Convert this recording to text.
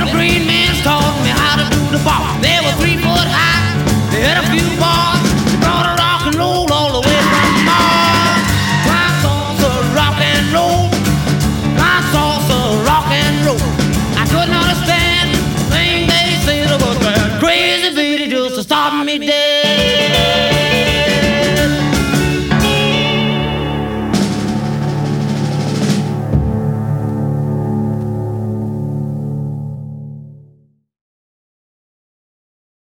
Little green men taught me how to do the bop. They were 3 foot high. They had a few bars. They brought around